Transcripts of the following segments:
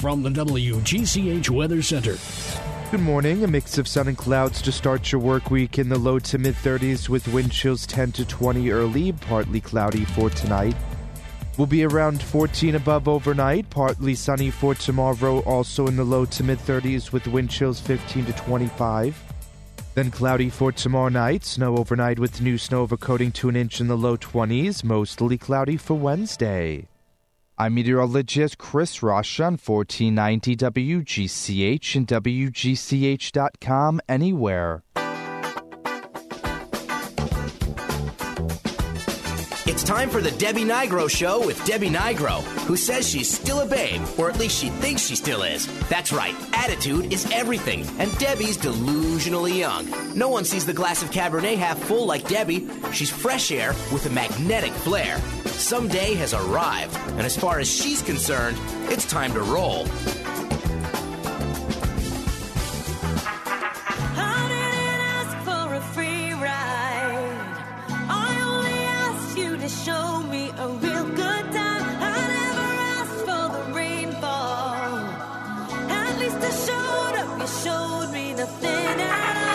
from the WGCH Weather Center. Good morning. A mix of sun and clouds to start your work week in the low to mid-30s with wind chills 10 to 20 early, partly cloudy for tonight. We'll be around 14 above overnight, partly sunny for tomorrow, also in the low to mid-30s with wind chills 15 to 25. Then cloudy for tomorrow night, snow overnight with new snow overcoating to an inch in the low 20s, mostly cloudy for Wednesday. I'm meteorologist Chris Rush on 1490 WGCH and WGCH.com anywhere. It's time for the Debbie Nigro Show with Debbie Nigro, who says she's still a babe, or at least she thinks she still is. That's right, attitude is everything, and Debbie's delusionally young. No one sees the glass of Cabernet half full like Debbie. She's fresh air with a magnetic flair. Someday has arrived, and as far as she's concerned, it's time to roll. Show me a real good time. I never asked for the rainfall. At least I showed up. You showed me nothing at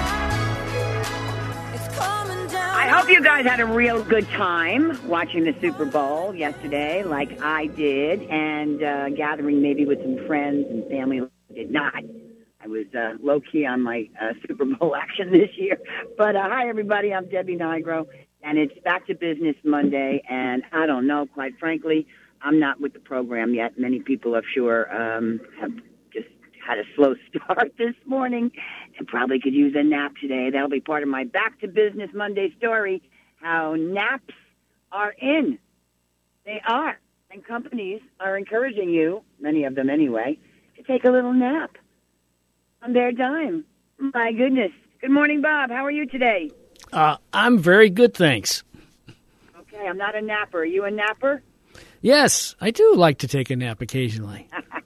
all. It's coming down. I hope you guys had a real good time watching the Super Bowl yesterday, like I did, and gathering maybe with some friends and family. I did not. I was low-key on my Super Bowl action this year. But hi, everybody. I'm Debbie Nigro. And it's Back to Business Monday, and I don't know, quite frankly, I'm not with the program yet. Many people, I'm sure, have just had a slow start this morning and probably could use a nap today. That'll be part of my Back to Business Monday story, how naps are in. They are. And companies are encouraging you, many of them anyway, to take a little nap on their dime. My goodness. Good morning, Bob. How are you today? I'm very good, thanks. Okay, I'm not a napper. Are you a napper? Yes, I do like to take a nap occasionally.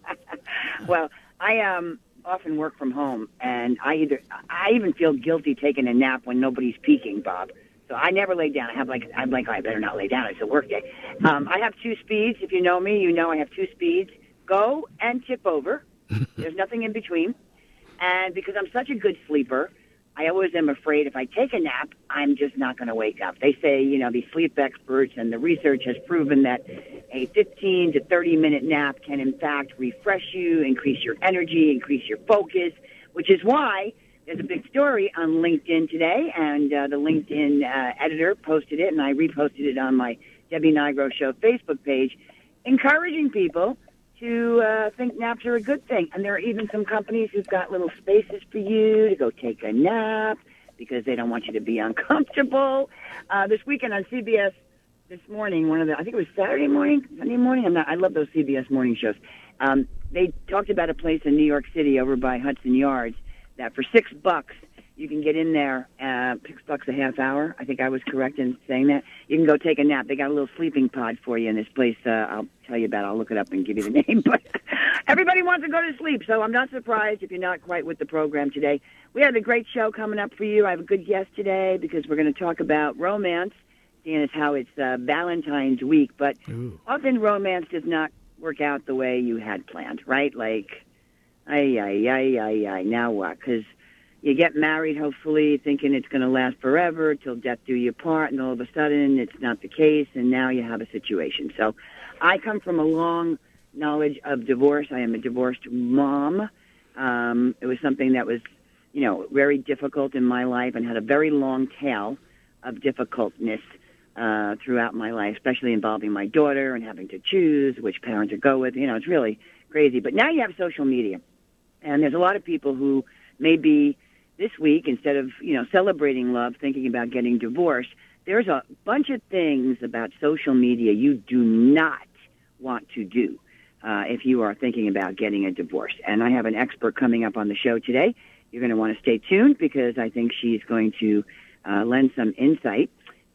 Well, I often work from home, and I even feel guilty taking a nap when nobody's peeking, Bob. So I never lay down. I'm like, I better not lay down. It's a work day. I have two speeds. If you know me, you know I have two speeds. Go and tip over. There's nothing in between. And because I'm such a good sleeper, I always am afraid if I take a nap, I'm just not going to wake up. They say, these sleep experts and the research has proven that a 15 to 30-minute nap can, in fact, refresh you, increase your energy, increase your focus, which is why there's a big story on LinkedIn today, and the LinkedIn editor posted it, and I reposted it on my Debbie Nigro Show Facebook page, encouraging people to think naps are a good thing. And there are even some companies who've got little spaces for you to go take a nap because they don't want you to be uncomfortable. This weekend on CBS this morning, I think it was Sunday morning. I love those CBS morning shows. They talked about a place in New York City over by Hudson Yards that for $6 you can get in there, $6 a half hour. I think I was correct in saying that. You can go take a nap. They got a little sleeping pod for you in this place. I'll tell you about it. I'll look it up and give you the name. But everybody wants to go to sleep, so I'm not surprised if you're not quite with the program today. We have a great show coming up for you. I have a good guest today because we're going to talk about romance, seeing as how it's Valentine's week. But often romance does not work out the way you had planned, right? Like, now what? Because you get married, hopefully, thinking it's going to last forever, till death do you part, and all of a sudden it's not the case, and now you have a situation. So I come from a long knowledge of divorce. I am a divorced mom. It was something that was, very difficult in my life and had a very long tail of difficultness throughout my life, especially involving my daughter and having to choose which parent to go with. It's really crazy. But now you have social media, and there's a lot of people who may be this week, instead of, celebrating love, thinking about getting divorced. There's a bunch of things about social media you do not want to do if you are thinking about getting a divorce. And I have an expert coming up on the show today. You're going to want to stay tuned because I think she's going to lend some insight.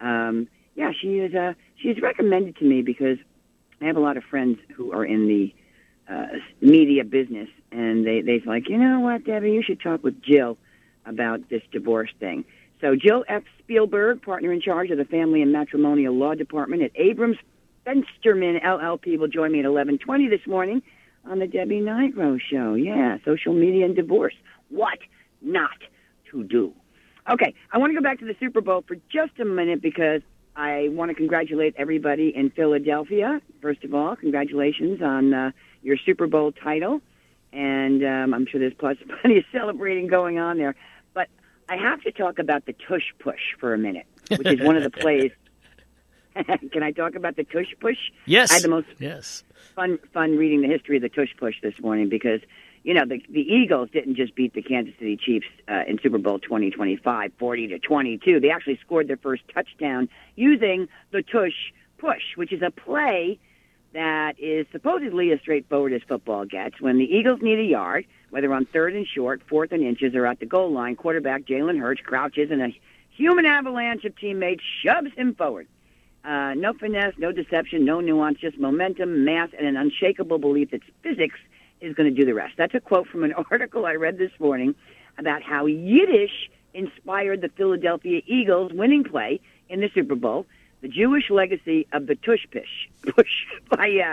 She's recommended to me because I have a lot of friends who are in the media business, and they're like, you know what, Debbie, you should talk with Jill about this divorce thing. So Jill F. Spielberg, partner in charge of the Family and Matrimonial Law Department at Abrams Fensterman LLP, will join me at 11:20 this morning on the Debbie Nigro Show. Yeah, social media and divorce. What not to do. Okay, I want to go back to the Super Bowl for just a minute because I want to congratulate everybody in Philadelphia. First of all, congratulations on your Super Bowl title. And I'm sure there's plenty of celebrating going on there. But I have to talk about the Tush Push for a minute, which is one of the plays. Can I talk about the Tush Push? Yes. I had the most fun reading the history of the Tush Push this morning because, you know, the Eagles didn't just beat the Kansas City Chiefs in Super Bowl 2025, 40-22. They actually scored their first touchdown using the Tush Push, which is a play that is supposedly as straightforward as football gets. When the Eagles need a yard, whether on 3rd and short, 4th and inches, or at the goal line, quarterback Jalen Hurts crouches and a human avalanche of teammates shoves him forward. No finesse, no deception, no nuance, just momentum, mass, and an unshakable belief that physics is going to do the rest. That's a quote from an article I read this morning about how Yiddish inspired the Philadelphia Eagles' winning play in the Super Bowl, the Jewish legacy of the Tush Push by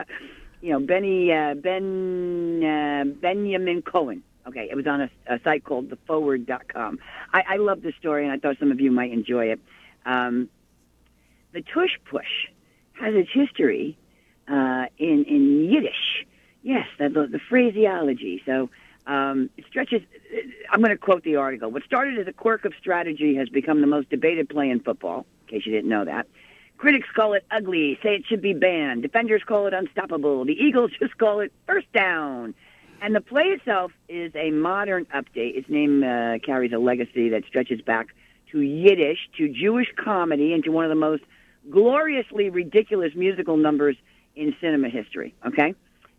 Benjamin Cohen. Okay, it was on a site called theforward.com. I love this story, and I thought some of you might enjoy it. The Tush Push has its history in Yiddish. Yes, the phraseology. So it stretches. I'm going to quote the article. What started as a quirk of strategy has become the most debated play in football, in case you didn't know that. Critics call it ugly, say it should be banned. Defenders call it unstoppable. The Eagles just call it first down. And the play itself is a modern update. Its name carries a legacy that stretches back to Yiddish, to Jewish comedy, and to one of the most gloriously ridiculous musical numbers in cinema history, okay?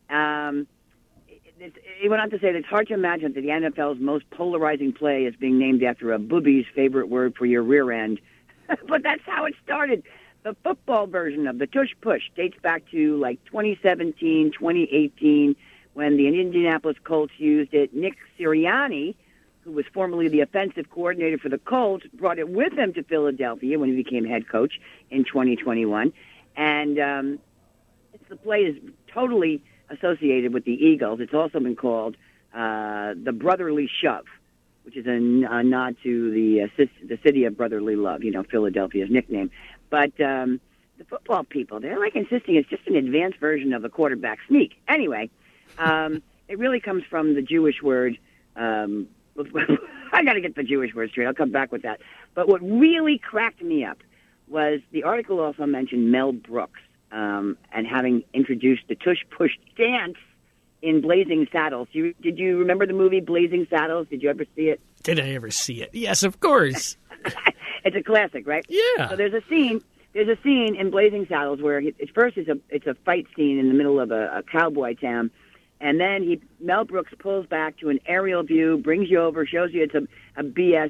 He went on to say that it's hard to imagine that the NFL's most polarizing play is being named after a boobie's favorite word for your rear end. But that's how it started. The football version of the Tush Push dates back to like 2017, 2018, when the Indianapolis Colts used it. Nick Sirianni, who was formerly the offensive coordinator for the Colts, brought it with him to Philadelphia when he became head coach in 2021. And the play is totally associated with the Eagles. It's also been called the Brotherly Shove, which is a nod to the city of brotherly love, you know, Philadelphia's nickname. But the football people, they're like insisting it's just an advanced version of the quarterback sneak. Anyway, it really comes from the Jewish word. I got to get the Jewish word straight. I'll come back with that. But what really cracked me up was the article also mentioned Mel Brooks and having introduced the Tush Push dance in Blazing Saddles. Did you remember the movie Blazing Saddles? Did you ever see it? Did I ever see it? Yes, of course. It's a classic, right? Yeah. So there's a scene in Blazing Saddles where it's a fight scene in the middle of a cowboy town, and then Mel Brooks pulls back to an aerial view, brings you over, shows you it's a BS,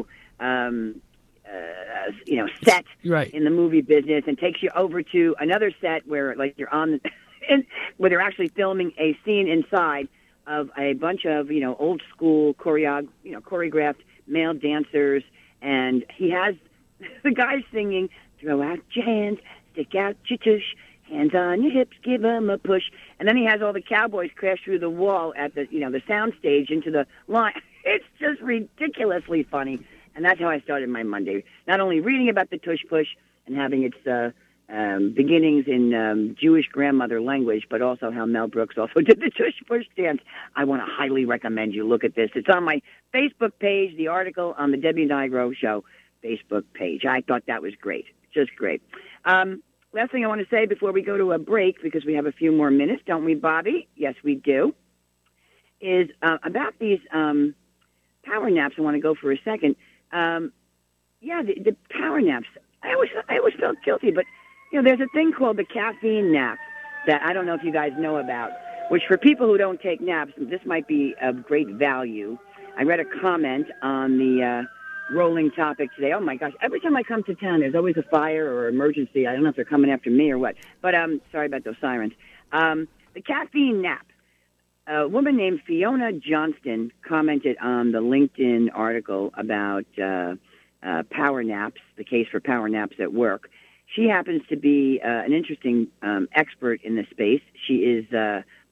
set right in the movie business, and takes you over to another set where like you're on where they're actually filming a scene inside of a bunch of old school choreographed male dancers. And he has the guy singing, throw out your hands, stick out your tush, hands on your hips, give 'em a push. And then he has all the cowboys crash through the wall at the sound stage into the line. It's just ridiculously funny. And that's how I started my Monday. Not only reading about the Tush Push and having its beginnings in Jewish grandmother language, but also how Mel Brooks also did the Tush Push dance. I want to highly recommend you look at this. It's on my Facebook page, the article on the Debbie Nigro Show Facebook page. I thought that was great, just great. Last thing I want to say before we go to a break, because we have a few more minutes, don't we, Bobby? Yes, we do, is about these power naps. I want to go for a second. The power naps. I always felt guilty, but there's a thing called the caffeine nap that I don't know if you guys know about, which for people who don't take naps, this might be of great value. I read a comment on the rolling topic today. Oh, my gosh. Every time I come to town, there's always a fire or emergency. I don't know if they're coming after me or what. But sorry about those sirens. The caffeine nap. A woman named Fiona Johnston commented on the LinkedIn article about power naps, the case for power naps at work. She happens to be an interesting expert in this space. She is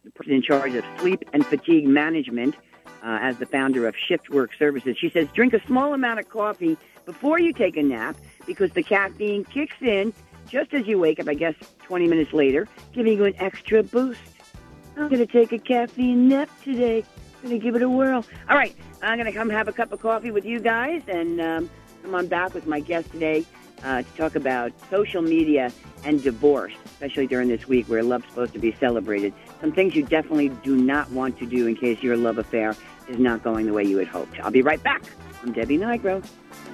the person in charge of sleep and fatigue management, as the founder of Shift Work Services. She says, drink a small amount of coffee before you take a nap because the caffeine kicks in just as you wake up, I guess 20 minutes later, giving you an extra boost. I'm going to take a caffeine nap today. I'm going to give it a whirl. All right, I'm going to come have a cup of coffee with you guys and come on back with my guest today to talk about social media and divorce, especially during this week where love's supposed to be celebrated. Some things you definitely do not want to do in case your love affair is not going the way you had hoped. I'll be right back. I'm Debbie Nigro.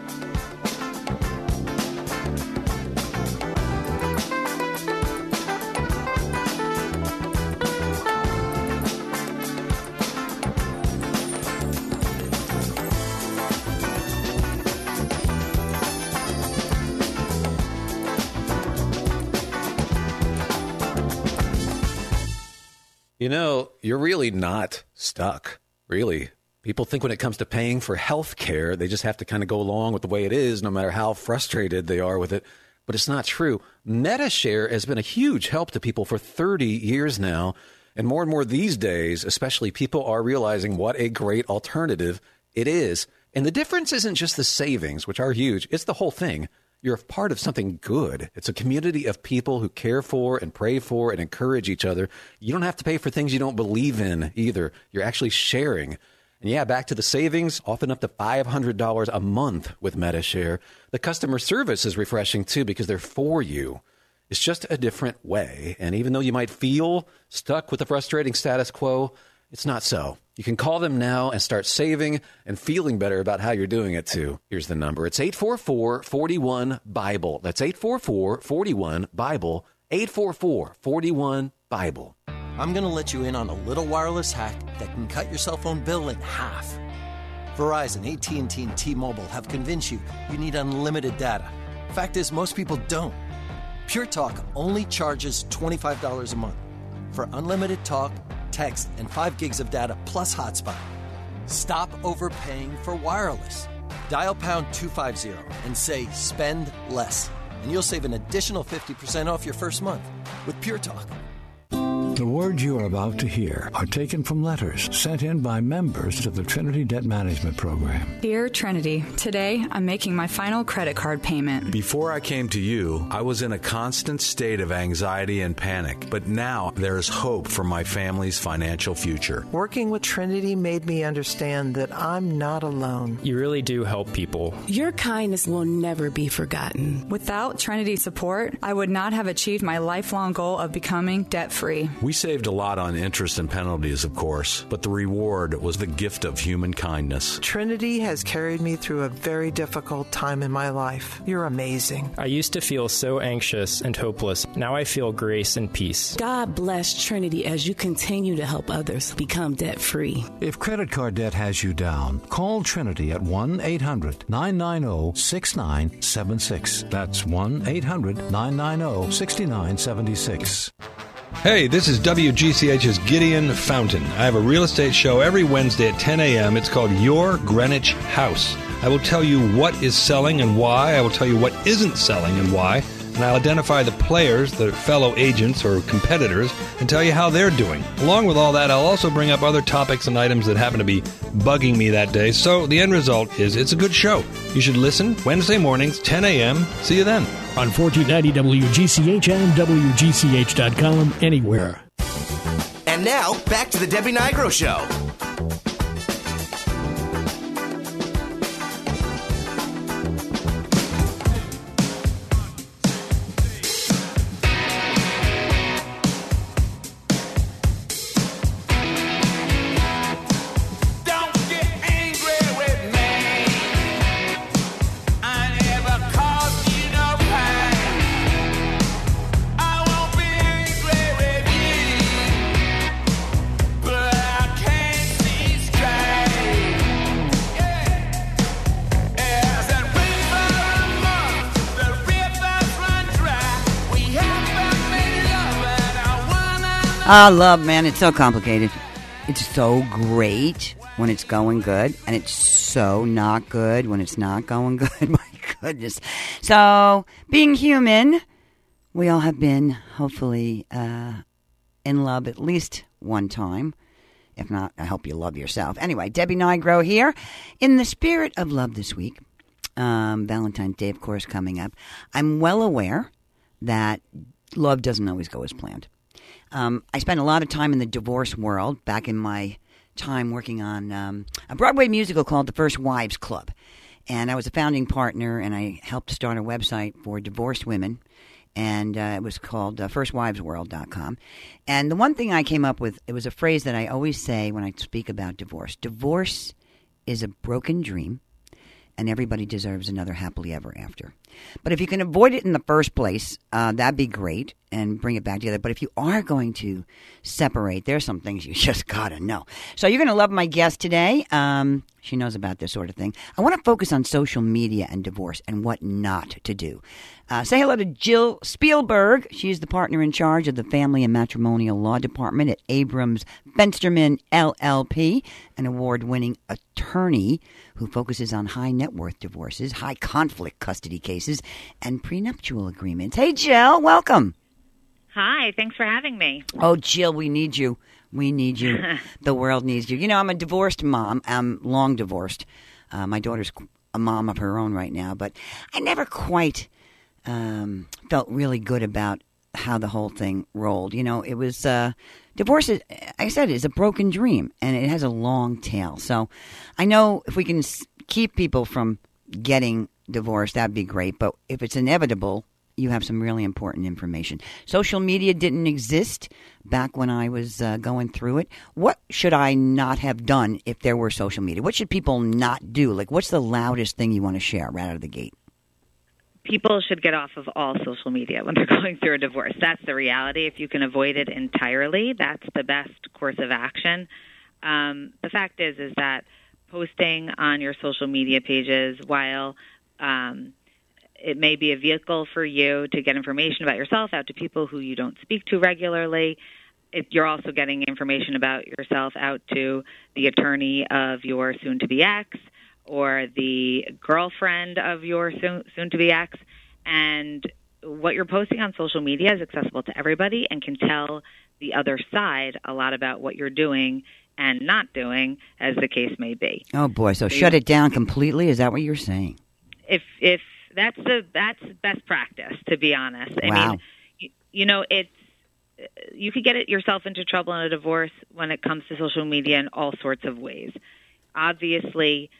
You know, you're really not stuck, really. People think when it comes to paying for health care, they just have to kind of go along with the way it is, no matter how frustrated they are with it. But it's not true. Medi-Share has been a huge help to people for 30 years now. And more these days, especially, people are realizing what a great alternative it is. And the difference isn't just the savings, which are huge. It's the whole thing. You're a part of something good. It's a community of people who care for and pray for and encourage each other. You don't have to pay for things you don't believe in either. You're actually sharing. And yeah, back to the savings, often up to $500 a month with Medi-Share. The customer service is refreshing too because they're for you. It's just a different way. And even though you might feel stuck with the frustrating status quo, it's not so. You can call them now and start saving and feeling better about how you're doing it, too. Here's the number. It's 844-41-BIBLE. That's 844-41-BIBLE. 844-41-BIBLE. I'm going to let you in on a little wireless hack that can cut your cell phone bill in half. Verizon, AT&T, and T-Mobile have convinced you need unlimited data. Fact is, most people don't. Pure Talk only charges $25 a month for unlimited talk, text, and 5 gigs of data plus hotspot. Stop overpaying for wireless. Dial pound 250 and say spend less, and you'll save an additional 50% off your first month with Pure Talk. The words you are about to hear are taken from letters sent in by members of the Trinity Debt Management Program. Dear Trinity, today I'm making my final credit card payment. Before I came to you, I was in a constant state of anxiety and panic, but now there is hope for my family's financial future. Working with Trinity made me understand that I'm not alone. You really do help people. Your kindness will never be forgotten. Without Trinity support, I would not have achieved my lifelong goal of becoming debt-free. We saved a lot on interest and penalties, of course, but the reward was the gift of human kindness. Trinity has carried me through a very difficult time in my life. You're amazing. I used to feel so anxious and hopeless. Now I feel grace and peace. God bless Trinity as you continue to help others become debt-free. If credit card debt has you down, call Trinity at 1-800-990-6976. That's 1-800-990-6976. Hey, this is WGCH's Gideon Fountain. I have a real estate show every Wednesday at 10 a.m. It's called Your Greenwich House. I will tell you what is selling and why. I will tell you what isn't selling and why. And I'll identify the players, the fellow agents or competitors, and tell you how they're doing. Along with all that, I'll also bring up other topics and items that happen to be bugging me that day. So the end result is it's a good show. You should listen Wednesday mornings, 10 a.m. See you then. On 1490 WGCH and WGCH.com, anywhere. And now, back to the Debbie Nigro Show. Love, man, it's so complicated. It's so great when it's going good, and it's so not good when it's not going good. My goodness. So, being human, we all have been, hopefully, in love at least one time. If not, I hope you love yourself. Anyway, Debbie Nigro here. In the spirit of love this week, Valentine's Day, of course, coming up, I'm well aware that love doesn't always go as planned. I spent a lot of time in the divorce world back in my time working on a Broadway musical called The First Wives Club. And I was a founding partner, and I helped start a website for divorced women. And it was called firstwivesworld.com. And the one thing I came up with, it was a phrase that I always say when I speak about divorce. Divorce is a broken dream, and everybody deserves another happily ever after. But if you can avoid it in the first place, that'd be great, and bring it back together. But if you are going to separate, there's some things you just got to know. So you're going to love my guest today. She knows about this sort of thing. I want to focus on social media and divorce and what not to do. Say hello to Jill Spielberg. She's the partner in charge of the Family and Matrimonial Law Department at Abrams Fensterman LLP, an award-winning attorney who focuses on high net worth divorces, high conflict custody cases, and prenuptial agreements. Hey, Jill, welcome. Hi, thanks for having me. Oh, Jill, we need you. We need you. The world needs you. You know, I'm a divorced mom. I'm long divorced. My daughter's a mom of her own right now, but I never quite felt really good about how the whole thing rolled. You know, it was divorce, like I said, is a broken dream, and it has a long tail. So I know if we can keep people from getting divorced, that'd be great. But if it's inevitable, you have some really important information. Social media didn't exist back when I was going through it. What should I not have done if there were social media? What should people not do? Like, what's the loudest thing you want to share right out of the gate? People should get off of all social media when they're going through a divorce. That's the reality. If you can avoid it entirely, that's the best course of action. The fact is that posting on your social media pages, while it may be a vehicle for you to get information about yourself out to people who you don't speak to regularly, you're also getting information about yourself out to the attorney of your soon-to-be ex or the girlfriend of your soon-to-be ex. And what you're posting on social media is accessible to everybody and can tell the other side a lot about what you're doing and not doing, as the case may be. Oh, boy. So shut it down completely? Is that what you're saying? If that's best practice, to be honest. Wow. I mean, you know, you could get yourself into trouble in a divorce when it comes to social media in all sorts of ways. Obviously,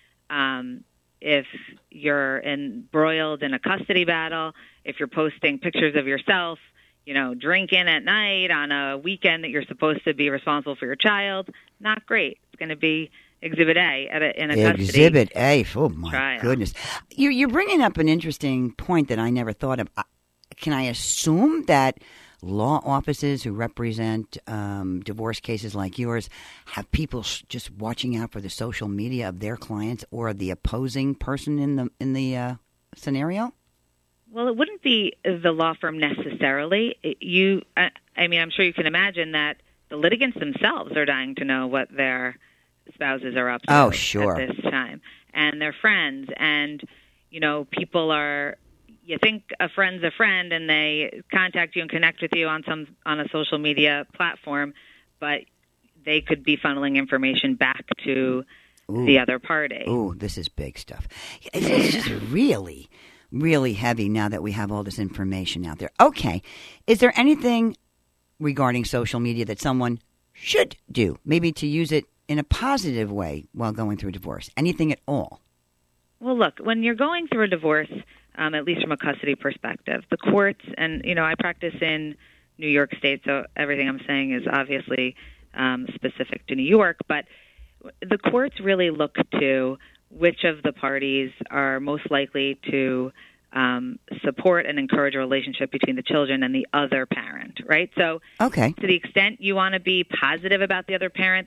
if you're embroiled in a custody battle, if you're posting pictures of yourself, you know, drinking at night on a weekend that you're supposed to be responsible for your child, not great. It's going to be Exhibit A in a custody Exhibit A. Oh, my trial. Goodness. You're bringing up an interesting point that I never thought of. Can I assume that law offices who represent divorce cases like yours have people just watching out for the social media of their clients or the opposing person in the scenario? Well, it wouldn't be the law firm necessarily. I mean, I'm sure you can imagine that the litigants themselves are dying to know what their spouses are up to at this time, and their friends. And, you know, people are, you think a friend's a friend and they contact you and connect with you on a social media platform, but they could be funneling information back to the other party. Ooh, this is big stuff. It's just really, really heavy now that we have all this information out there. Okay. Is there anything regarding social media that someone should do, maybe to use it in a positive way while going through a divorce? Anything at all? Well, look, when you're going through a divorce, at least from a custody perspective, the courts, and, you know, I practice in New York State, so everything I'm saying is obviously specific to New York, but the courts really look to which of the parties are most likely to support and encourage a relationship between the children and the other parent, right? So to the extent you want to be positive about the other parent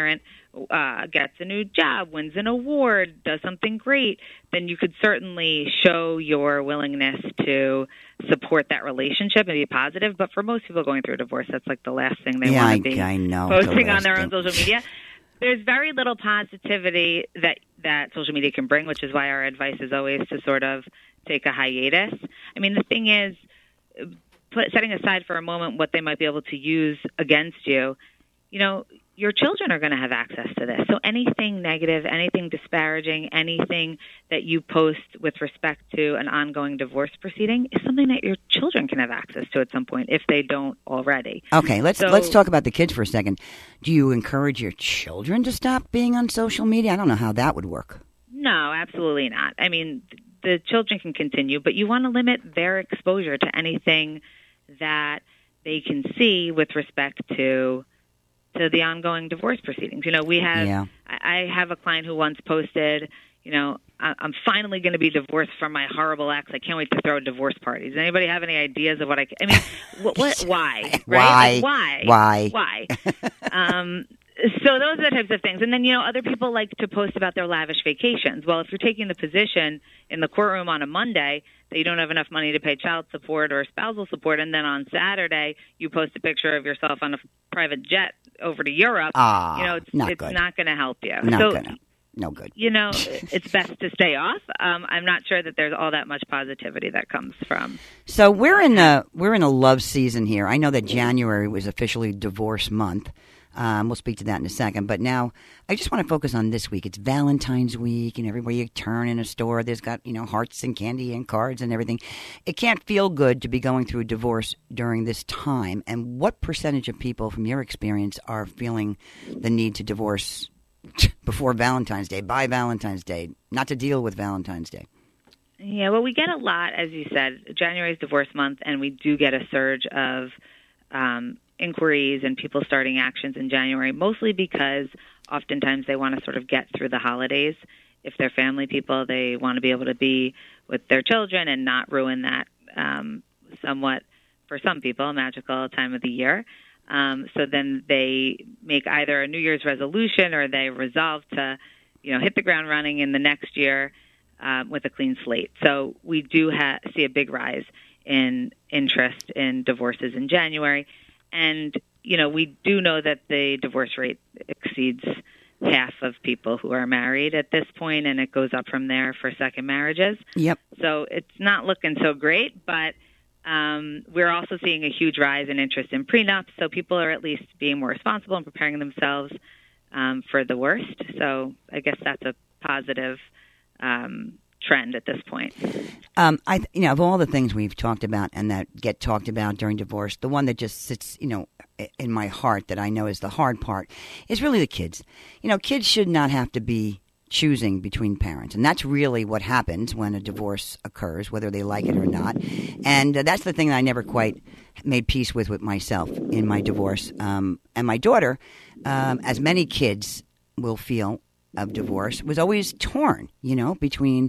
gets a new job, wins an award, does something great, then you could certainly show your willingness to support that relationship and be positive. But for most people going through a divorce, that's like the last thing they want to be posting on their own social media. There's very little positivity that social media can bring, which is why our advice is always to sort of take a hiatus. I mean, the thing is, setting aside for a moment what they might be able to use against you, your children are going to have access to this. So anything negative, anything disparaging, anything that you post with respect to an ongoing divorce proceeding is something that your children can have access to at some point if they don't already. Okay, let's talk about the kids for a second. Do you encourage your children to stop being on social media? I don't know how that would work. No, absolutely not. I mean, the children can continue, but you want to limit their exposure to anything that they can see with respect to the ongoing divorce proceedings. I have a client who once posted, I'm finally going to be divorced from my horrible ex. I can't wait to throw divorce parties. Does anybody have any ideas of what I mean, what why? Right? Why? So those are the types of things. And then, other people like to post about their lavish vacations. Well, if you're taking the position in the courtroom on a Monday that you don't have enough money to pay child support or spousal support, and then on Saturday you post a picture of yourself on a private jet over to Europe, it's not going to help you. No good. It's best to stay off. I'm not sure that there's all that much positivity that comes from. So we're in a love season here. I know that January was officially divorce month. We'll speak to that in a second. But now I just want to focus on this week. It's Valentine's week, and everywhere you turn in a store, there's got, hearts and candy and cards and everything. It can't feel good to be going through a divorce during this time. And what percentage of people, from your experience, are feeling the need to divorce before Valentine's Day, by Valentine's Day, not to deal with Valentine's Day? Yeah, well, we get a lot, as you said. January is divorce month, and we do get a surge of inquiries and people starting actions in January, mostly because oftentimes they want to sort of get through the holidays. If they're family people, they want to be able to be with their children and not ruin that somewhat, for some people, magical time of the year. So then they make either a New Year's resolution or they resolve to, hit the ground running in the next year with a clean slate. So we do see a big rise in interest in divorces in January. And, we do know that the divorce rate exceeds half of people who are married at this point, and it goes up from there for second marriages. Yep. So it's not looking so great, but we're also seeing a huge rise in interest in prenups, so people are at least being more responsible and preparing themselves for the worst. So I guess that's a positive trend at this point. Of all the things we've talked about and that get talked about during divorce, the one that just sits, in my heart that I know is the hard part is really the kids. Kids should not have to be choosing between parents. And that's really what happens when a divorce occurs, whether they like it or not. And that's the thing that I never quite made peace with myself in my divorce. And my daughter, as many kids will feel of divorce, was always torn, between,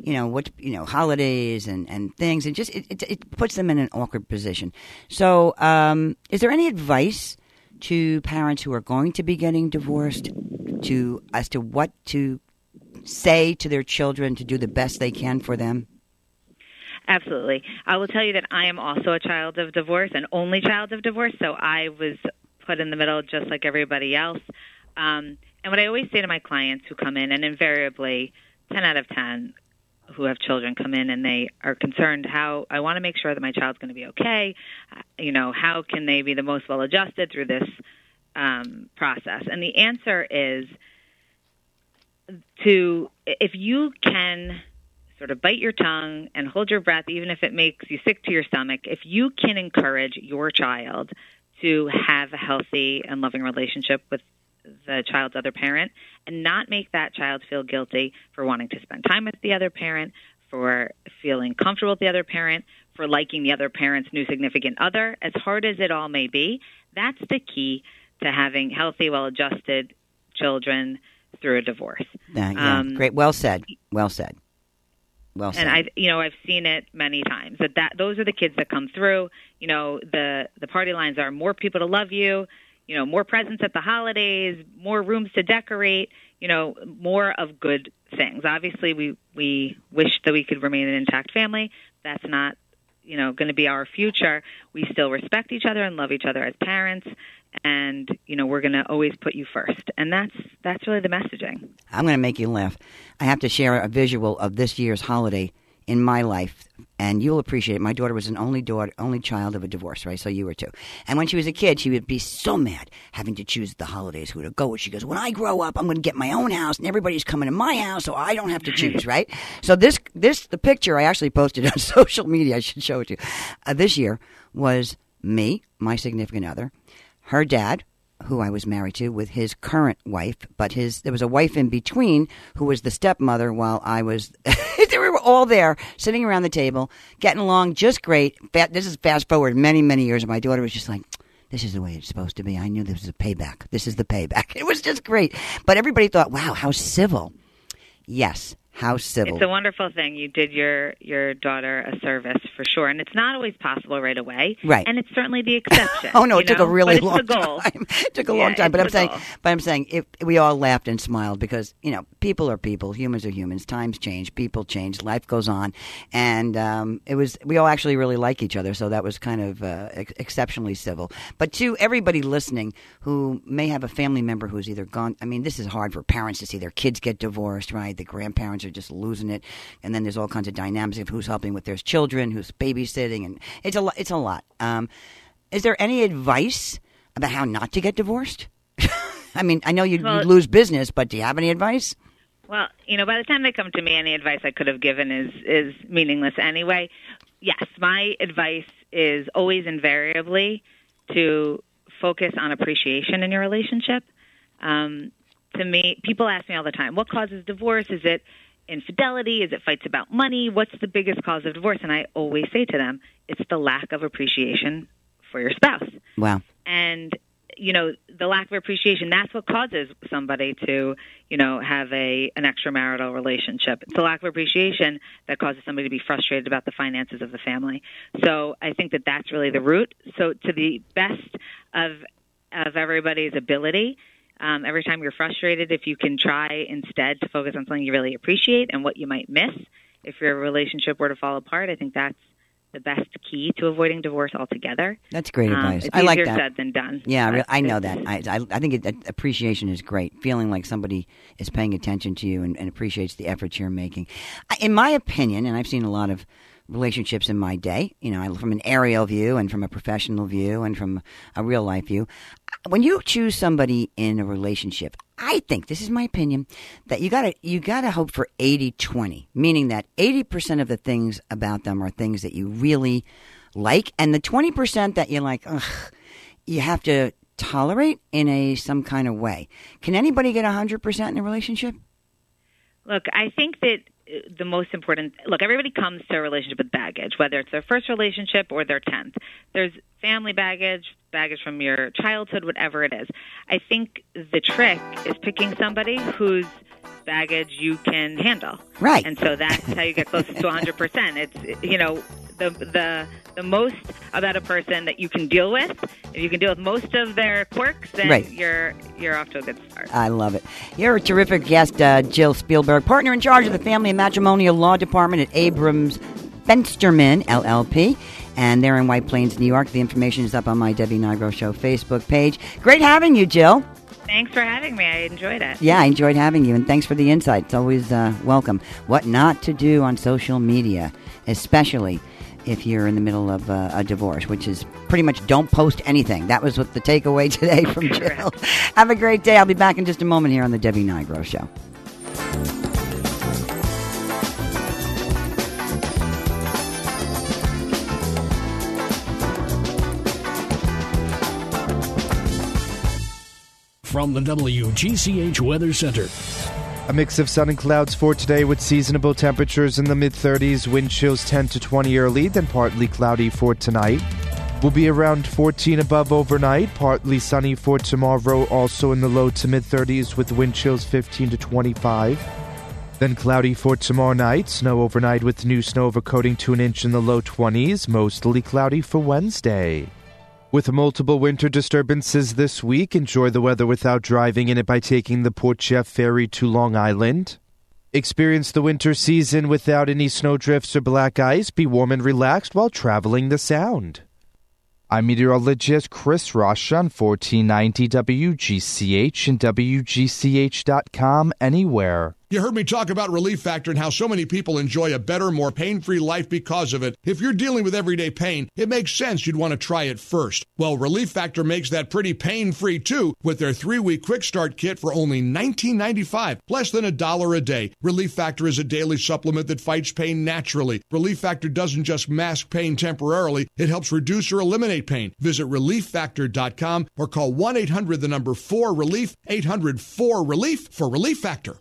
holidays and things. And just it puts them in an awkward position. So is there any advice to parents who are going to be getting divorced as to what to say to their children to do the best they can for them? Absolutely. I will tell you that I am also a child of divorce, an only child of divorce, so I was put in the middle just like everybody else. And what I always say to my clients who come in, and invariably 10 out of 10 who have children come in and they are concerned how I want to make sure that my child's going to be okay. How can they be the most well-adjusted through this process? And the answer is if you can sort of bite your tongue and hold your breath, even if it makes you sick to your stomach, if you can encourage your child to have a healthy and loving relationship with the child's other parent and not make that child feel guilty for wanting to spend time with the other parent, for feeling comfortable with the other parent, for liking the other parent's new significant other, as hard as it all may be, that's the key to having healthy, well-adjusted children through a divorce. Great. Well said. Well said. Well said. And I've seen it many times that those are the kids that come through. The party lines are more people to love you, more presents at the holidays, more rooms to decorate, more of good things. Obviously, we wish that we could remain an intact family. That's not, going to be our future. We still respect each other and love each other as parents, and, we're going to always put you first. And that's really the messaging. I'm going to make you laugh. I have to share a visual of this year's holiday in my life, And you'll appreciate it. My daughter was an only child of a divorce, right? So you were too. And when she was a kid, she would be so mad having to choose the holidays who to go with. She goes, when I grow up, I'm going to get my own house, and everybody's coming to my house, so I don't have to choose, right? So the picture I actually posted on social media, I should show it to you, this year was me, my significant other, her dad, who I was married to, with his current wife, but there was a wife in between who was the stepmother while I was... We were all there, sitting around the table, getting along just great. This is fast forward many, many years, and my daughter was just like, this is the way it's supposed to be. I knew this was a payback. This is the payback. It was just great. But everybody thought, wow, how civil. Yes. How civil. It's a wonderful thing. You did your daughter a service for sure, and it's not always possible right away. Right. And it's certainly the exception. Oh no, it took a really long time. It took a long time. But I'm saying, we all laughed and smiled because people are people, humans are humans. Times change, people change, life goes on, and we all actually really like each other. So that was kind of exceptionally civil. But to everybody listening who may have a family member who's either gone, I mean, this is hard for parents to see their kids get divorced, right? The grandparents are just losing it, and then there's all kinds of dynamics of who's helping with their children, who's babysitting, and it's a lot. Is there any advice about how not to get divorced? I mean, I know you'd lose business, but do you have any advice? Well, by the time they come to me, any advice I could have given is meaningless anyway. Yes, my advice is always invariably to focus on appreciation in your relationship. To me, people ask me all the time, what causes divorce? Is it infidelity? Is it fights about money? What's the biggest cause of divorce? And I always say to them, it's the lack of appreciation for your spouse. Wow. And, the lack of appreciation, that's what causes somebody to, have an extramarital relationship. It's the lack of appreciation that causes somebody to be frustrated about the finances of the family. So I think that that's really the root. So to the best of everybody's ability, every time you're frustrated, if you can try instead to focus on something you really appreciate and what you might miss, if your relationship were to fall apart, I think that's the best key to avoiding divorce altogether. That's great advice. It's I like easier that. said than done. Yeah, I know that. I think appreciation is great. Feeling like somebody is paying attention to you and appreciates the efforts you're making. In my opinion, and I've seen a lot of relationships in my day, from an aerial view and from a professional view and from a real life view. When you choose somebody in a relationship, I think, this is my opinion, that you gotta hope for 80-20, meaning that 80% of the things about them are things that you really like, and the 20% that you're like, ugh, you have to tolerate in some kind of way. Can anybody get 100% in a relationship? Look, I think that the most important, everybody comes to a relationship with baggage, whether it's their first relationship or their 10th. There's family baggage from your childhood, whatever it is. I think the trick is picking somebody whose baggage you can handle. Right. And so that's how you get closest to 100%. It's, the most about a person that you can deal with. If you can deal with most of their quirks, then right. you're off to a good start. I love it. You're a terrific guest, Jill Spielberg, partner in charge of the Family and Matrimonial Law Department at Abrams Fensterman, LLP. And they're in White Plains, New York. The information is up on my Debbie Nigro Show Facebook page. Great having you, Jill. Thanks for having me. I enjoyed it. Yeah, I enjoyed having you, and thanks for the insight. It's always welcome. What not to do on social media, especially if you're in the middle of a divorce, which is pretty much don't post anything. That was what the takeaway today from Jill. Have a great day. I'll be back in just a moment here on the Debbie Nigro Show. From the WGCH Weather Center. A mix of sun and clouds for today with seasonable temperatures in the mid-30s, wind chills 10 to 20 early, then partly cloudy for tonight. Will be around 14 above overnight, partly sunny for tomorrow, also in the low to mid-30s with wind chills 15 to 25. Then cloudy for tomorrow night, snow overnight with new snow overcoating to an inch in the low 20s, mostly cloudy for Wednesday. With multiple winter disturbances this week, enjoy the weather without driving in it by taking the Port Jeff Ferry to Long Island. Experience the winter season without any snowdrifts or black ice. Be warm and relaxed while traveling the Sound. I'm meteorologist Chris Rush on 1490 WGCH and WGCH.com anywhere. You heard me talk about Relief Factor and how so many people enjoy a better, more pain-free life because of it. If you're dealing with everyday pain, it makes sense you'd want to try it first. Well, Relief Factor makes that pretty pain-free too with their 3-week quick start kit for only $19.95, less than $1 a day. Relief Factor is a daily supplement that fights pain naturally. Relief Factor doesn't just mask pain temporarily, it helps reduce or eliminate pain. Visit ReliefFactor.com or call 1-800-4RELIEF, 800-4RELIEF for Relief Factor.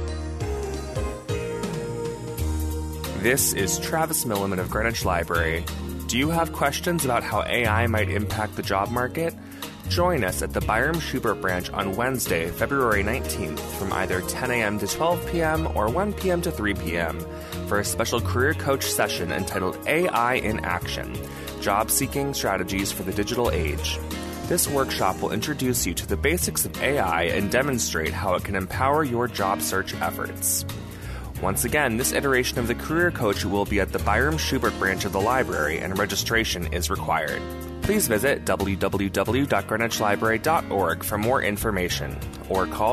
This is Travis Milliman of Greenwich Library. Do you have questions about how AI might impact the job market? Join us at the Byram Schubert branch on Wednesday, February 19th from either 10 a.m. to 12 p.m. or 1 p.m. to 3 p.m. for a special career coach session entitled AI in Action, Job-Seeking Strategies for the Digital Age. This workshop will introduce you to the basics of AI and demonstrate how it can empower your job search efforts. Once again, this iteration of the Career Coach will be at the Byram Schubert branch of the library, and registration is required. Please visit www.greenwichlibrary.org for more information, or call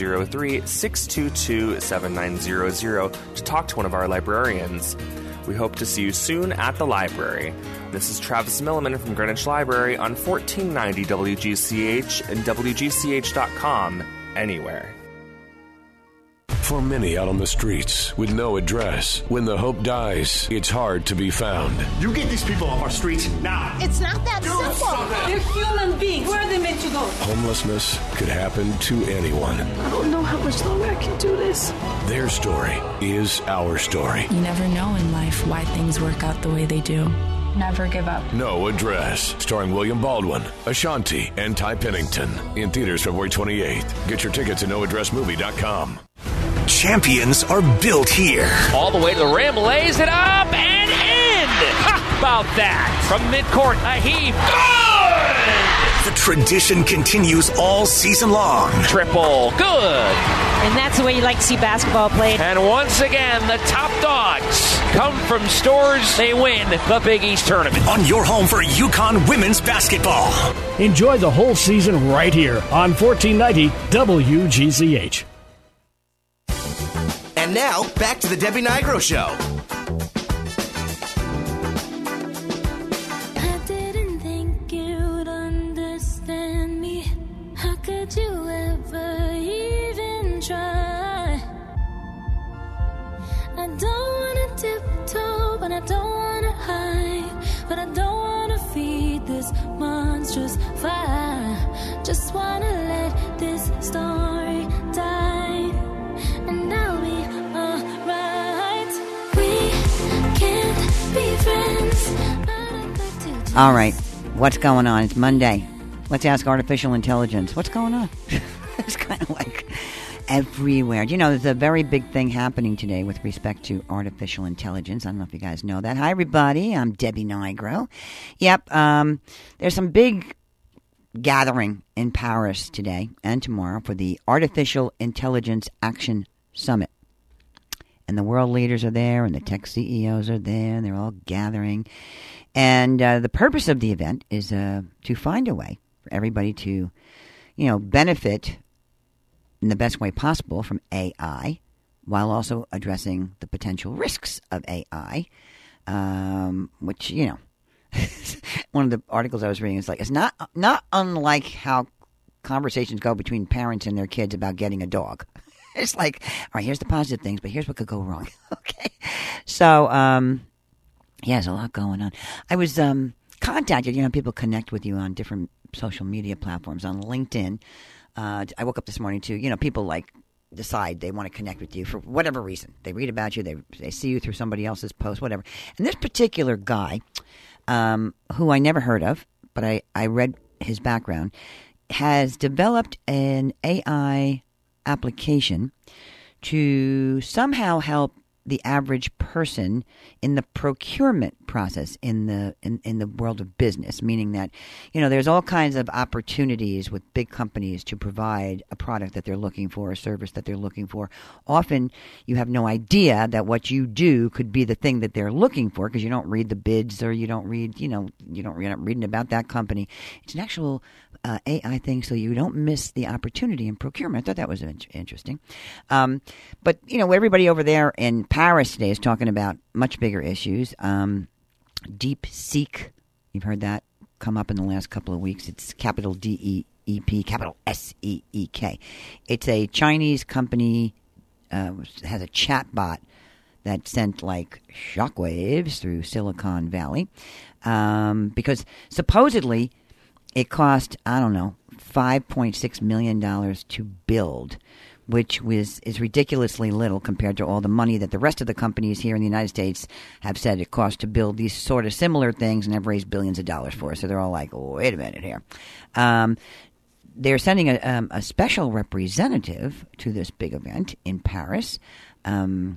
203-622-7900 to talk to one of our librarians. We hope to see you soon at the library. This is Travis Milliman from Greenwich Library on 1490 WGCH and WGCH.com, anywhere. For many out on the streets with no address, when the hope dies, it's hard to be found. You get these people off our streets now. It's not that simple. They're human beings. Where are they meant to go? Homelessness could happen to anyone. I don't know how much longer I can do this. Their story is our story. You never know in life why things work out the way they do. Never give up. No Address, starring William Baldwin, Ashanti, and Ty Pennington. In theaters February 28th. Get your tickets at noaddressmovie.com. Champions are built here. All the way to the rim, lays it up and in. How about that? From midcourt, a heave. Good! The tradition continues all season long. Triple. Good. And that's the way you like to see basketball played. And once again, the top dogs come from stores. They win the Big East tournament. On your home for UConn women's basketball. Enjoy the whole season right here on 1490 WGCH. And now, back to the Debbie Nigro Show. I didn't think you'd understand me. How could you ever even try? I don't want to tiptoe, but I don't want to hide. But I don't want to feed this monstrous fire. Just want to let this story die. And I'll be alright. We can't be friends. All right, what's going on? It's Monday. Let's ask artificial intelligence. What's going on? It's kind of like everywhere. You know, there's a very big thing happening today with respect to artificial intelligence. I don't know if you guys know that. Hi, everybody. I'm Debbie Nigro. Yep, there's some big gathering in Paris today and tomorrow for the Artificial Intelligence Action Summit. And the world leaders are there and the tech CEOs are there and they're all gathering. And the purpose of the event is to find a way for everybody to, you know, benefit in the best way possible from AI while also addressing the potential risks of AI, which, you know, one of the articles I was reading is like, it's not unlike how conversations go between parents and their kids about getting a dog. It's like, all right, here's the positive things, but here's what could go wrong. Okay. So, yeah, there's a lot going on. I was contacted, you know, people connect with you on different social media platforms, on LinkedIn. I woke up this morning to, you know, people like decide they want to connect with you for whatever reason. They read about you, they see you through somebody else's post, whatever. And this particular guy, who I never heard of, but I read his background, has developed an AI application to somehow help the average person in the procurement process in the world of business, meaning that, there's all kinds of opportunities with big companies to provide a product that they're looking for, a service that they're looking for. Often you have no idea that what you do could be the thing that they're looking for because you don't read the bids or you're not reading about that company. It's an actual AI thing, so you don't miss the opportunity in procurement. I thought that was interesting. But, everybody over there in Paris today is talking about much bigger issues. DeepSeek, you've heard that come up in the last couple of weeks. It's capital DEEP, capital SEEK. It's a Chinese company, has a chat bot that sent like shockwaves through Silicon Valley because supposedly it cost, $5.6 million to build, which is ridiculously little compared to all the money that the rest of the companies here in the United States have said it costs to build these sort of similar things and have raised billions of dollars for. So they're all like, wait a minute here. They're sending a special representative to this big event in Paris to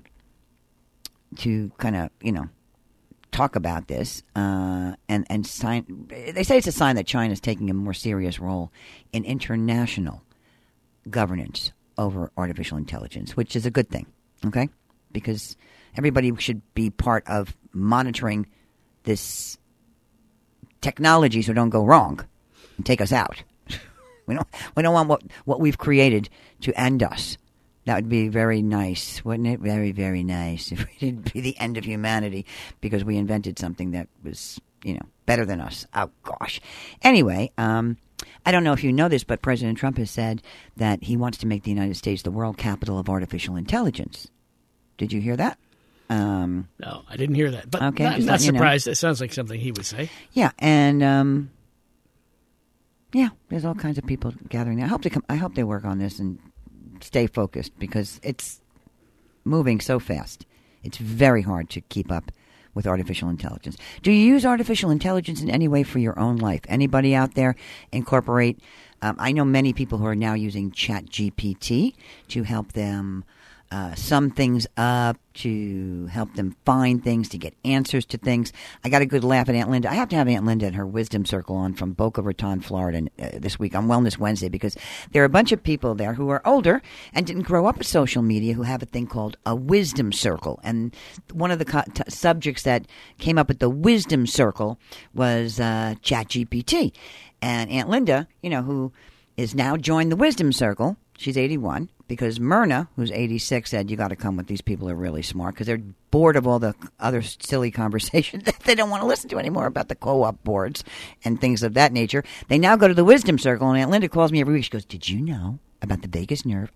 kind of, talk about this and sign. They say it's a sign that China is taking a more serious role in international governance over artificial intelligence, which is a good thing, okay? Because everybody should be part of monitoring this technology so don't go wrong and take us out. We don't want what we've created to end us. That would be very nice, wouldn't it? Very, very nice if we didn't be the end of humanity because we invented something that was, better than us. Oh, gosh. Anyway, I don't know if you know this, but President Trump has said that he wants to make the United States the world capital of artificial intelligence. Did you hear that? No, I didn't hear that. But okay, not surprised. It sounds like something he would say. Yeah, and there's all kinds of people gathering there. I hope they work on this and stay focused because it's moving so fast. It's very hard to keep up with artificial intelligence. Do you use artificial intelligence in any way for your own life? Anybody out there incorporate? I know many people who are now using ChatGPT to help them sum things up, to help them find things, to get answers to things. I got a good laugh at Aunt Linda. I have to have Aunt Linda and her wisdom circle on from Boca Raton, Florida this week on Wellness Wednesday because there are a bunch of people there who are older and didn't grow up with social media who have a thing called a wisdom circle. And one of the subjects that came up at the wisdom circle was ChatGPT. And Aunt Linda, who is now joined the wisdom circle, she's 81, because Myrna, who's 86, said, you got to come with these people who are really smart because they're bored of all the other silly conversations that they don't want to listen to anymore about the co-op boards and things of that nature. They now go to the wisdom circle, and Aunt Linda calls me every week. She goes, did you know about the vagus nerve?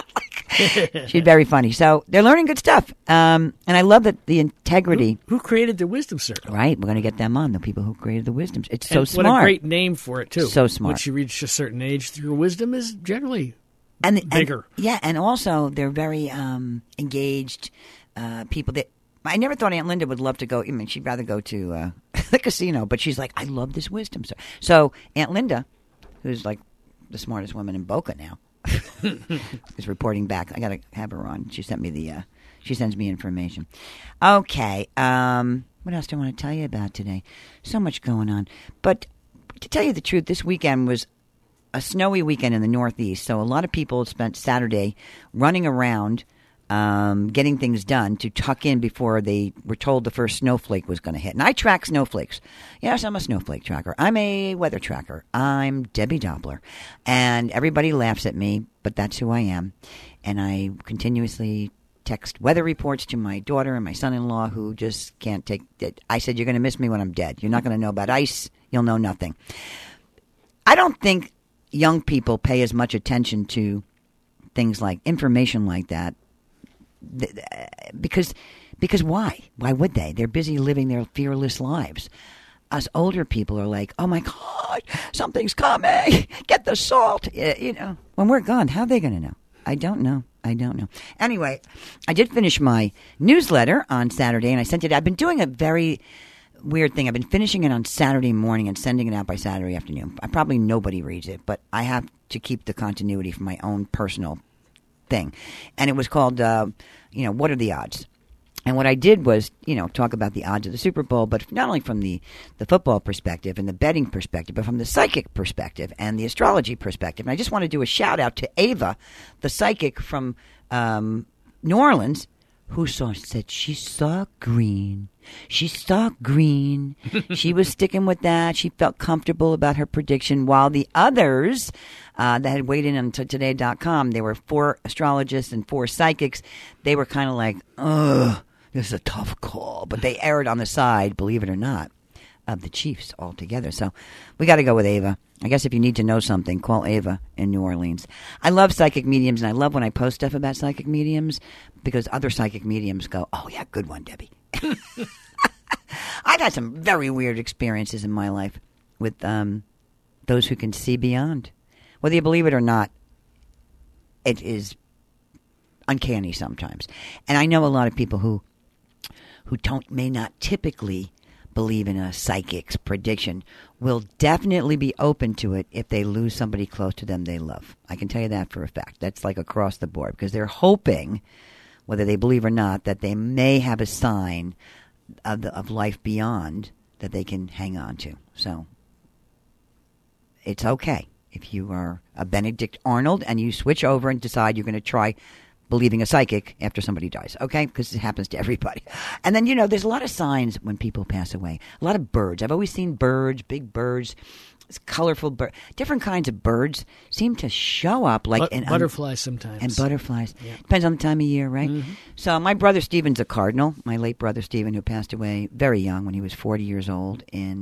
She's very funny. So they're learning good stuff. And I love that the integrity. Who created the wisdom circle? Right. We're going to get them on, the people who created the wisdom. It's so smart. What a great name for it, too. So smart. Once you reach a certain age, your wisdom is generally bigger. And also they're very engaged people. That I never thought Aunt Linda would love to go. I mean, she'd rather go to the casino, but she's like, I love this wisdom. So Aunt Linda, who's like the smartest woman in Boca now, is reporting back. I got to have her on. She sent me she sends me information. Okay. What else do I want to tell you about today? So much going on. But to tell you the truth, this weekend was a snowy weekend in the Northeast, so a lot of people spent Saturday running around getting things done to tuck in before they were told the first snowflake was going to hit. And I track snowflakes. Yes, I'm a snowflake tracker. I'm a weather tracker. I'm Debbie Doppler. And everybody laughs at me, but that's who I am. And I continuously text weather reports to my daughter and my son-in-law who just can't take it. I said, you're going to miss me when I'm dead. You're not going to know about ice. You'll know nothing. I don't think young people pay as much attention to things like information like that because why? Why would they? They're busy living their fearless lives. Us older people are like, oh my God, something's coming. Get the salt. When we're gone, how are they going to know? I don't know. Anyway, I did finish my newsletter on Saturday and I sent it. I've been doing a very weird thing. I've been finishing it on Saturday morning and sending it out by Saturday afternoon. Probably nobody reads it, but I have to keep the continuity for my own personal thing. And it was called, What Are the Odds? And what I did was, talk about the odds of the Super Bowl, but not only from the football perspective and the betting perspective, but from the psychic perspective and the astrology perspective. And I just want to do a shout out to Ava, the psychic from New Orleans, who said she saw green. She saw green. She was sticking with that. She felt comfortable about her prediction, while the others that had weighed in on Today.com, there were 4 astrologists and 4 psychics. They were kind of like, ugh, this is a tough call. But they erred on the side, believe it or not, of the Chiefs altogether. So we got to go with Ava. I guess if you need to know something, call Ava in New Orleans. I love psychic mediums, and I love when I post stuff about psychic mediums because other psychic mediums go, oh, yeah, good one, Debbie. I've had some very weird experiences in my life with those who can see beyond. Whether you believe it or not, it is uncanny sometimes. And I know a lot of people who may not typically believe in a psychic's prediction will definitely be open to it if they lose somebody close to them they love. I can tell you that for a fact. That's like across the board because they're hoping, whether they believe or not, that they may have a sign of life beyond that they can hang on to. So it's okay if you are a Benedict Arnold and you switch over and decide you're going to try believing a psychic after somebody dies, okay? Because it happens to everybody. And then, there's a lot of signs when people pass away. A lot of birds. I've always seen birds, big birds, colorful birds. Different kinds of birds seem to show up. Like butterflies sometimes. And butterflies. Yeah. Depends on the time of year, right? Mm-hmm. So my brother Stephen's a cardinal. My late brother Stephen, who passed away very young when he was 40 years old in,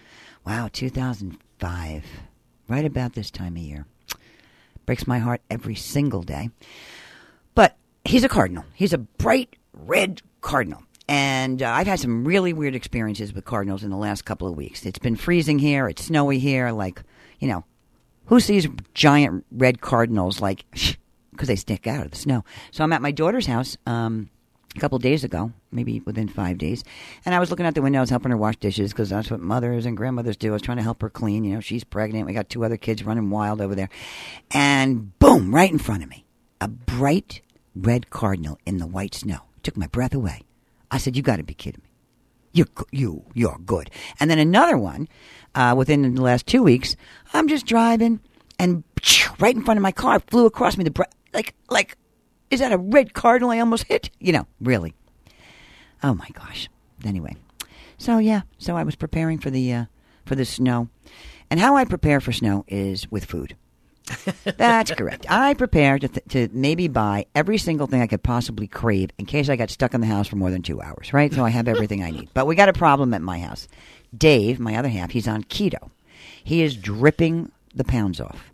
2005. Right about this time of year. Breaks my heart every single day. But he's a cardinal. He's a bright red cardinal. And I've had some really weird experiences with cardinals in the last couple of weeks. It's been freezing here. It's snowy here. Like, who sees giant red cardinals? Like, because they stick out of the snow. So I'm at my daughter's house a couple of days ago, maybe within 5 days. And I was looking out the window. I was helping her wash dishes because that's what mothers and grandmothers do. I was trying to help her clean. She's pregnant. We got 2 other kids running wild over there. And boom, right in front of me. A bright red cardinal in the white snow. Took my breath away. I said, you got to be kidding me. You're good. And then another one, within the last 2 weeks, I'm just driving and right in front of my car flew across me. Like, is that a red cardinal I almost hit? Really. Oh my gosh. Anyway. So I was preparing for the snow. And how I prepare for snow is with food. That's correct. I prepare to maybe buy every single thing I could possibly crave in case I got stuck in the house for more than 2 hours, right? So I have everything I need. But we got a problem at my house. Dave, my other half, he's on keto. He is dripping the pounds off.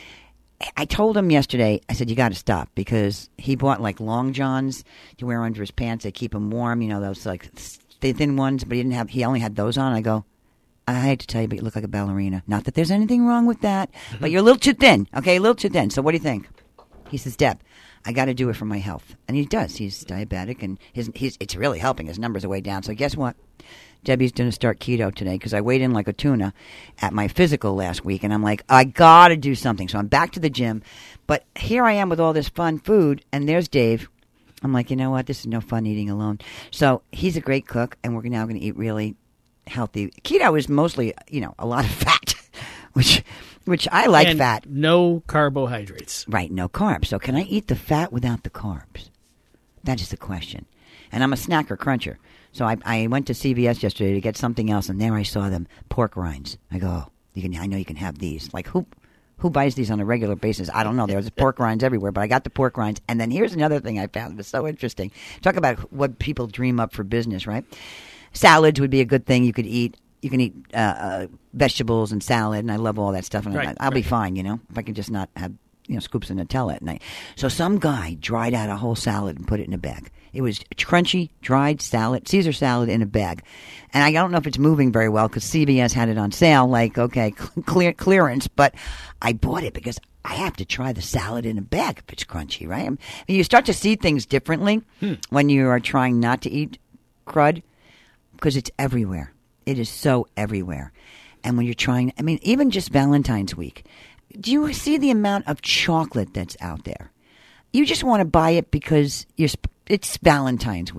I told him yesterday, I said, you got to stop because he bought like long johns to wear under his pants. They keep him warm, those like thin ones, but he only had those on. I go, I hate to tell you, but you look like a ballerina. Not that there's anything wrong with that, but you're a little too thin. Okay, a little too thin. So what do you think? He says, Deb, I got to do it for my health. And he does. He's diabetic, and it's really helping. His numbers are way down. So guess what? Debbie's going to start keto today because I weighed in like a tuna at my physical last week, and I'm like, I got to do something. So I'm back to the gym. But here I am with all this fun food, and there's Dave. I'm like, you know what? This is no fun eating alone. So he's a great cook, and we're now going to eat really healthy. Keto is mostly, a lot of fat, which I like and fat. No carbohydrates. Right, no carbs. So can I eat the fat without the carbs? That is the question. And I'm a snacker cruncher. So I went to CVS yesterday to get something else, and there I saw them, pork rinds. I go, I know you can have these. Like, who buys these on a regular basis? I don't know. There's pork rinds everywhere, but I got the pork rinds. And then here's another thing I found that was so interesting. Talk about what people dream up for business, right? Salads would be a good thing you could eat. You can eat vegetables and salad, and I love all that stuff. And I'll be fine, if I can just not have scoops of Nutella at night. So some guy dried out a whole salad and put it in a bag. It was crunchy, dried salad, Caesar salad in a bag. And I don't know if it's moving very well because CVS had it on sale, like, okay, clearance. But I bought it because I have to try the salad in a bag if it's crunchy, right? I mean, you start to see things differently when you are trying not to eat crud because it's everywhere. It is so everywhere. And when you're trying, even just Valentine's week, do you see the amount of chocolate that's out there? You just want to buy it because it's Valentine's week.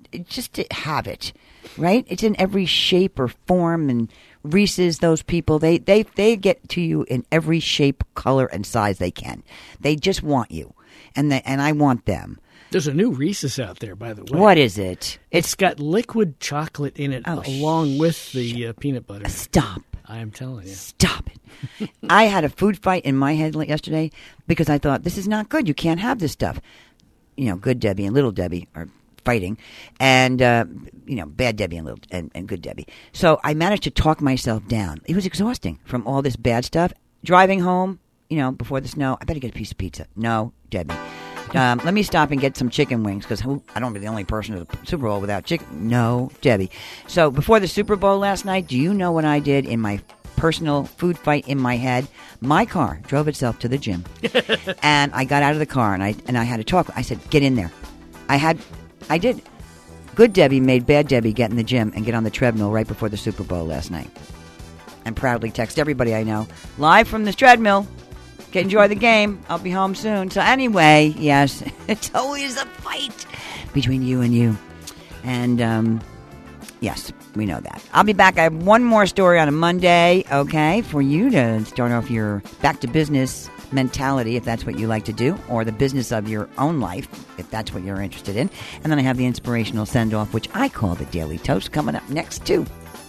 just to have it, right? It's in every shape or form, and Reese's, those people, they get to you in every shape, color, and size they can. They just want you, and I want them. There's a new Reese's out there, by the way. What is it? It's got liquid chocolate in it along with the peanut butter. Stop. I am telling you. Stop it. I had a food fight in my head yesterday because I thought, this is not good. You can't have this stuff. Good Debbie and Little Debbie are fighting, and Bad Debbie and Good Debbie. So I managed to talk myself down. It was exhausting from all this bad stuff. Driving home, before the snow, I better get a piece of pizza. No, Debbie. Let me stop and get some chicken wings because I don't be the only person at the Super Bowl without chicken. No, Debbie. So before the Super Bowl last night, do you know what I did in my personal food fight in my head? My car drove itself to the gym, and I got out of the car and I had to talk. I said, "Get in there." I did. Good Debbie made Bad Debbie get in the gym and get on the treadmill right before the Super Bowl last night, and proudly text everybody I know live from this treadmill. Enjoy the game. I'll be home soon. So anyway, yes, it's always a fight between you and you. And, yes, we know that. I'll be back. I have one more story on a Monday, okay, for you to start off your back-to-business mentality, if that's what you like to do, or the business of your own life, if that's what you're interested in. And then I have the inspirational send-off, which I call the Daily Toast, coming up next, too.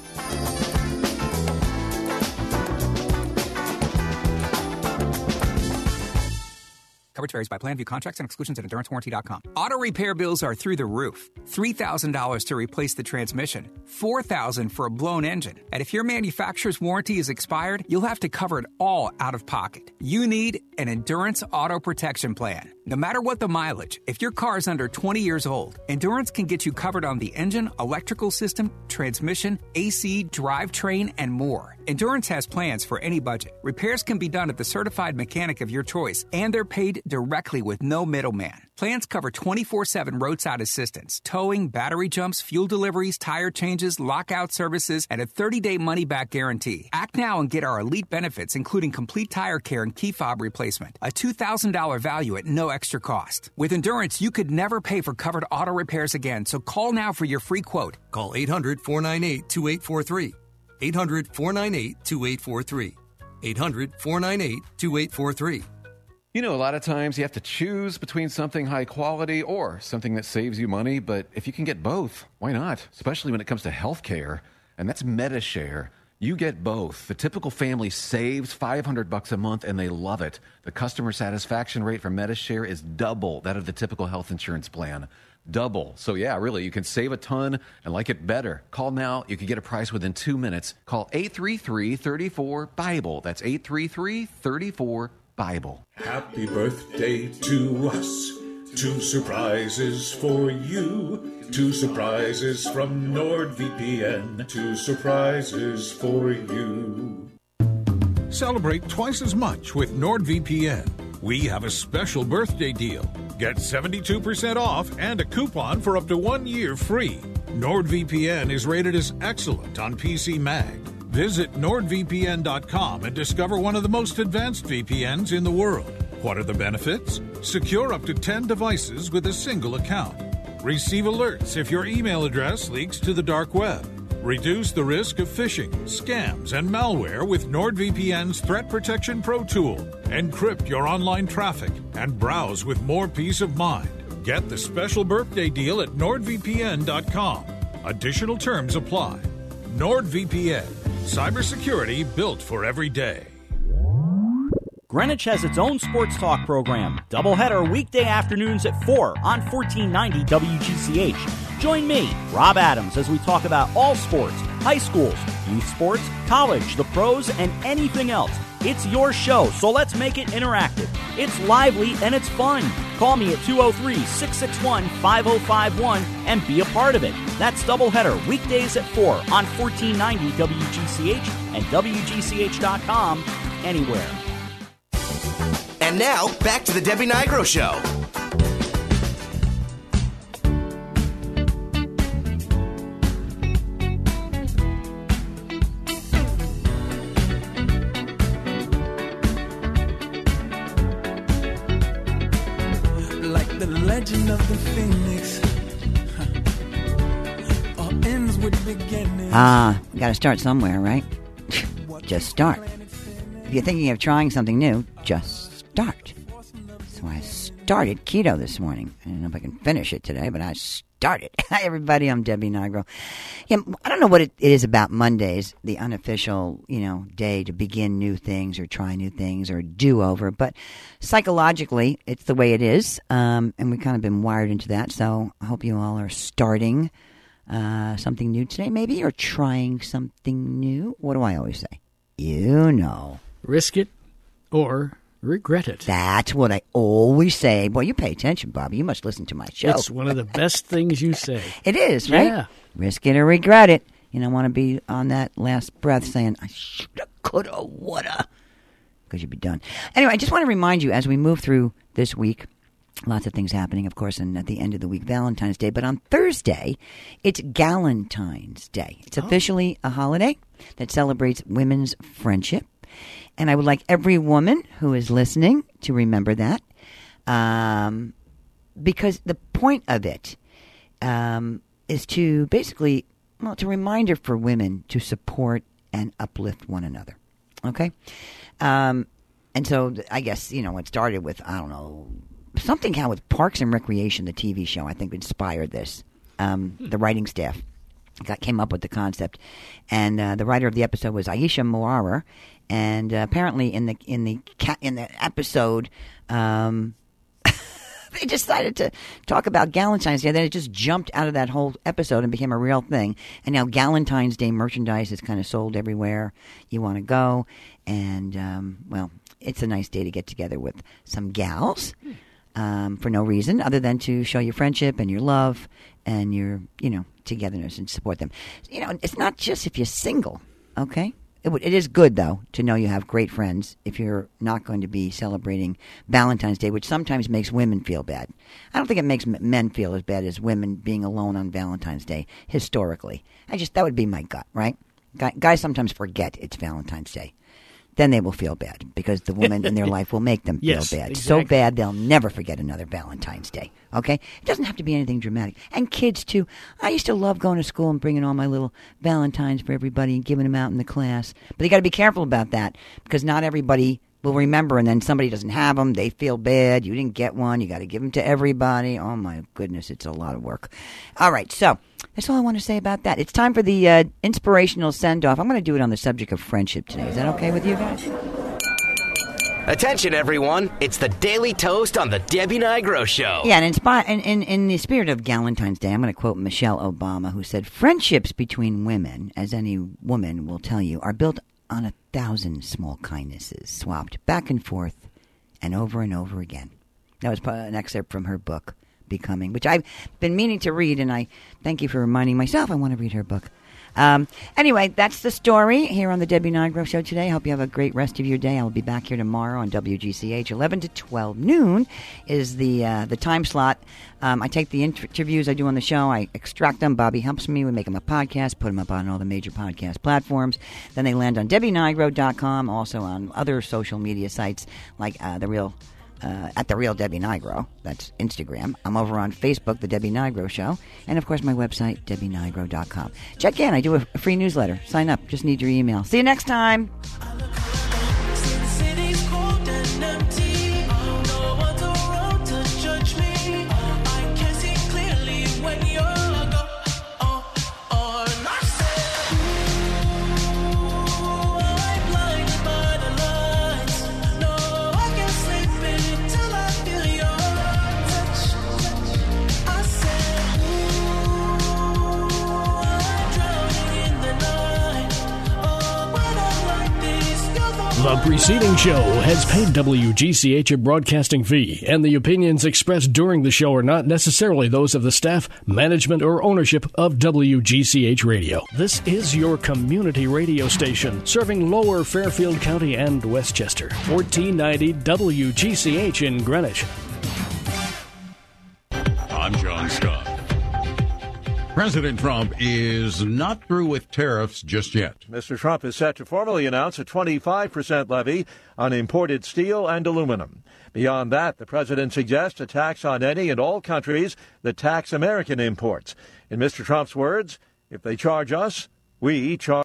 Coverage varies by plan. View contracts and exclusions at EnduranceWarranty.com. Auto repair bills are through the roof. $3,000 to replace the transmission. $4,000 for a blown engine. And if your manufacturer's warranty is expired, you'll have to cover it all out of pocket. You need an Endurance Auto Protection Plan. No matter what the mileage, if your car is under 20 years old, Endurance can get you covered on the engine, electrical system, transmission, AC, drivetrain, and more. Endurance has plans for any budget. Repairs can be done at the certified mechanic of your choice, and they're paid directly with no middleman. Plans cover 24/7 roadside assistance, towing, battery jumps, fuel deliveries, tire changes, lockout services, and a 30-day money-back guarantee. Act now and get our elite benefits, including complete tire care and key fob replacement. A $2,000 value at no extra cost. With Endurance, you could never pay for covered auto repairs again, so call now for your free quote. Call 800-498-2843. 800-498-2843. 800-498-2843. A lot of times you have to choose between something high quality or something that saves you money, but if you can get both, why not? Especially when it comes to health care, and that's MediShare. You get both. The typical family saves $500 a month, and they love it. The customer satisfaction rate for MediShare is double that of the typical health insurance plan. Double. So yeah, really, you can save a ton and like it better. Call now. You can get a price within 2 minutes. Call 833-34-BIBLE. That's 833-34-BIBLE. Happy birthday to us. 2 surprises for you. 2 surprises from NordVPN. 2 surprises for you. Celebrate twice as much with NordVPN. We have a special birthday deal. Get 72% off and a coupon for up to 1 year free. NordVPN is rated as excellent on PC Mag. Visit NordVPN.com and discover one of the most advanced VPNs in the world. What are the benefits? Secure up to 10 devices with a single account. Receive alerts if your email address leaks to the dark web. Reduce the risk of phishing, scams, and malware with NordVPN's Threat Protection Pro tool. Encrypt your online traffic and browse with more peace of mind. Get the special birthday deal at NordVPN.com. Additional terms apply. NordVPN. Cybersecurity built for every day. Greenwich has its own sports talk program. Doubleheader weekday afternoons at 4 on 1490 WGCH. Join me, Rob Adams, as we talk about all sports, high schools, youth sports, college, the pros, and anything else. It's your show, so let's make it interactive. It's lively and it's fun. Call me at 203-661-5051 and be a part of it. That's Doubleheader weekdays at 4 on 1490 WGCH and WGCH.com anywhere. And now, back to the Debbie Nigro Show. Like the legend of the phoenix, You got to start somewhere, right? Just start. If you're thinking of trying something new, just start. So I started keto this morning. I don't know if I can finish it today, but I started. Hi, everybody. I'm Debbie Nigro. Yeah, I don't know what it is about Mondays, the unofficial, day to begin new things or try new things or do over. But psychologically, it's the way it is. And we've kind of been wired into that. So I hope you all are starting something new today, maybe, or trying something new. What do I always say? Risk it or regret it. That's what I always say. Boy, you pay attention, Bobby. You must listen to my show. It's one of the best things you say. It is, right? Yeah. Risk it or regret it. You don't want to be on that last breath saying, I shoulda, coulda, woulda, because you'd be done. Anyway, I just want to remind you, as we move through this week, lots of things happening, of course, and at the end of the week, Valentine's Day. But on Thursday, it's Galentine's Day. It's officially a holiday that celebrates women's friendship. And I would like every woman who is listening to remember that, because the point of it is to basically, it's a reminder for women to support and uplift one another. Okay? And so I guess, it started with, something how with Parks and Recreation, the TV show, I think inspired this. The writing staff came up with the concept, and the writer of the episode was Aisha Moara, and apparently in the episode, they decided to talk about Galentine's Day. Then it just jumped out of that whole episode and became a real thing. And now Galentine's Day merchandise is kind of sold everywhere you want to go, and it's a nice day to get together with some gals. For no reason other than to show your friendship and your love and your, togetherness and support them. It's not just if you're single, okay? It is good, though, to know you have great friends if you're not going to be celebrating Valentine's Day, which sometimes makes women feel bad. I don't think it makes men feel as bad as women being alone on Valentine's Day, historically. That would be my gut, right? Guys sometimes forget it's Valentine's Day. Then they will feel bad because the woman in their life will make them feel bad. Exactly. So bad they'll never forget another Valentine's Day. Okay? It doesn't have to be anything dramatic. And kids, too. I used to love going to school and bringing all my little Valentines for everybody and giving them out in the class. But you got to be careful about that because not everybody will remember, and then somebody doesn't have them. They feel bad. You didn't get one. You got to give them to everybody. Oh, my goodness. It's a lot of work. All right. So that's all I want to say about that. It's time for the inspirational send-off. I'm going to do it on the subject of friendship today. Is that okay with you guys? Attention, everyone. It's the Daily Toast on the Debbie Nigro Show. Yeah, and in the spirit of Galentine's Day, I'm going to quote Michelle Obama, who said, "Friendships between women, as any woman will tell you, are built on 1,000 small kindnesses, swapped back and forth and over again." That was an excerpt from her book, Becoming, which I've been meaning to read, and I thank you for reminding myself I want to read her book. Anyway, that's the story here on the Debbie Nigro Show today. I hope you have a great rest of your day. I will be back here tomorrow on WGCH. 11 to 12 noon is the time slot. I take the interviews I do on the show. I extract them. Bobby helps me. We make them a podcast, put them up on all the major podcast platforms. Then they land on DebbieNigro.com, also on other social media sites like at The Real Debbie Nigro. That's Instagram. I'm over on Facebook, The Debbie Nigro Show. And, of course, my website, DebbieNigro.com. Check in. I do a free newsletter. Sign up. Just need your email. See you next time. The preceding show has paid WGCH a broadcasting fee, and the opinions expressed during the show are not necessarily those of the staff, management, or ownership of WGCH Radio. This is your community radio station, serving Lower Fairfield County and Westchester. 1490 WGCH in Greenwich. I'm John Scott. President Trump is not through with tariffs just yet. Mr. Trump is set to formally announce a 25% levy on imported steel and aluminum. Beyond that, the president suggests a tax on any and all countries that tax American imports. In Mr. Trump's words, If they charge us, we charge.